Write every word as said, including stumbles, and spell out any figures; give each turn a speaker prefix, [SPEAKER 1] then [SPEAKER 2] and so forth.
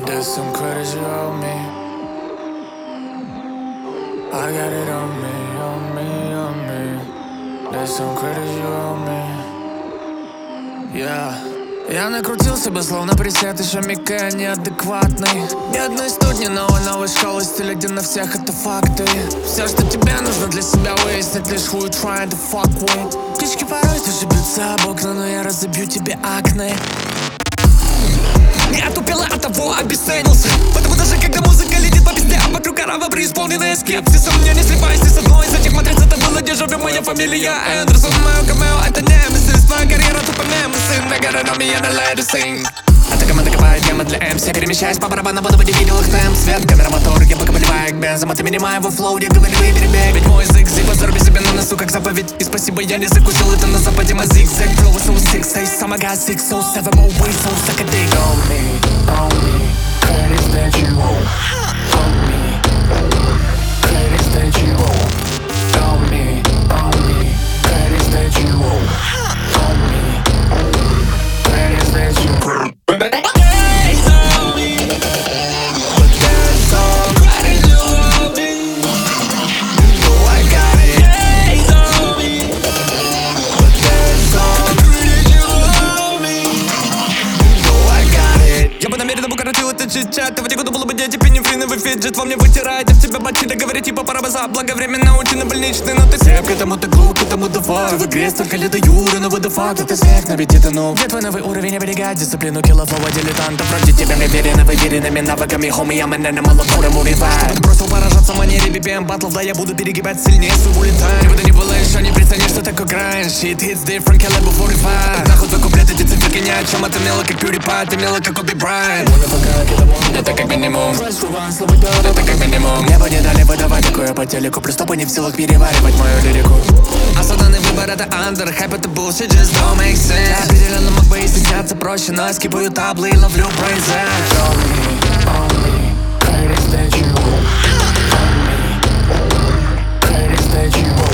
[SPEAKER 1] There's some credits you owe me. I got it on me, on me, on me. There's some credits you owe me. Yeah. Я накрутил себя, словно пресет, еще мигая неадекватный. Ни одной студни, новой новой школы, стиля, где на всех это факты. Все, что тебе нужно для себя выяснить, лишь who you trying to fuck with. Птички порой тоже бьются об окна, но я разобью тебе акне. Не отупела, от того обесценился. Потому даже когда музыка летит по пизде, а вокруг арава преисполненная скепсисом. Я не сливаюсь ни с одной из этих матриц. Это было дежавю, моя фамилия Эндерсон. Мое камео это немесис. Твоя карьера тупо мемесы. Нагоры на меня, на let it sing. Эта команда копает темы для эм си. Перемещаясь по барабану, буду не видел их темп. Свет, камера, мотор, я пока поливаю к бензом. А ты меня моего флоу, я говорю и перебег. Ведь мой язык зиба, заруби себе на носу, как заповедь. И спасибо, я не закусил это на западе. Мой зигзаг, flow is so six, say some I got six, so seven more ways, so suck a dick. On me, on me, credits that you owe. On me, credits that you owe. On me, on me, credits that you owe. On me, credits that you owe. Чат, в эти годы было бы дети, пенифриновый фиджет. Во мне вытирает, а в тебя бачи, да говорит, типа пора бы за. Благо время научены больничный, но ты креп. К этому ты глуп, к этому давай. Ты в игре столько лет до юры, но водофакт, это снег, но ведь это ну. Где твой новый уровень, оберегать дисциплину килофова дилетантов. Вроде тебя мне верены, выверенными навыками, хоми, я меня на малокуром уреваю. Чтобы ты бросил поражаться в манере би пи эм батлов, да я буду перегибать сильнее свой улетаю. Ты бы не было еще, не приценишь, что такое грайн. Shit hits different, caliber forty five. Нахуй твой куплет, эти циферки ни о чем, а ты мело как PewDiePie, ты мело как Коби Брайант. Это как минимум, это как минимум. Мне бы не дали выдавать такое по телеку. Просто бы не в силах переваривать мою лирику. Осознанный выбор это андер, хайп это bullshit, just don't make sense. Я определенно мог бы и стесняться проще, но я скипаю таблы и ловлю прайзы. Show me, on me, credits that you owe. On me, credits that you owe.